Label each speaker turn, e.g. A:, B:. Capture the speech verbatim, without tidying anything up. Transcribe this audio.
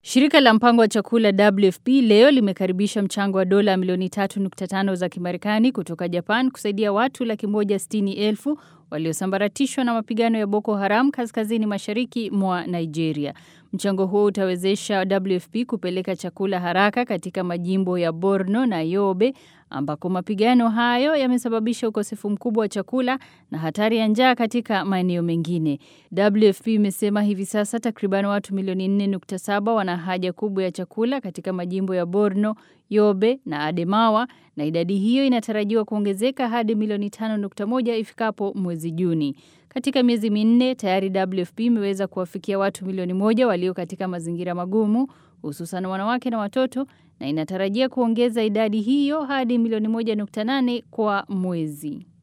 A: Shirika la mpango wa chakula W F P leo limekaribisha mchango wa dola milioni tatu nukta tano za Kimarekani kutoka Japan kusaidia watu laki moja sitini elfu waliosambaratishwa na mapigano ya Boko Haram kaskazini mashariki mwa Nigeria. Mchango huo utawezesha W F P kupeleka chakula haraka katika majimbo ya Borno na Yobe ambako mapigano hayo yamesababisha ukosefu mkubwa wa chakula na hatari ya njaa katika maeneo mengine. W F P imesema hivi sasa takriban watu milioni nne nukta saba wana haja kubwa ya chakula katika majimbo ya Borno, Yobe na Ademawa, na idadi hiyo inatarajiwa kuongezeka hadi milioni tano nukta moja ifikapo mwezi Juni. Katika miezi minne tayari W F P imeweza kuwafikia watu milioni moja walio katika mazingira magumu, hususan wanawake na watoto, na inatarajia kuongeza idadi hiyo hadi milioni moja nukta nane kwa mwezi.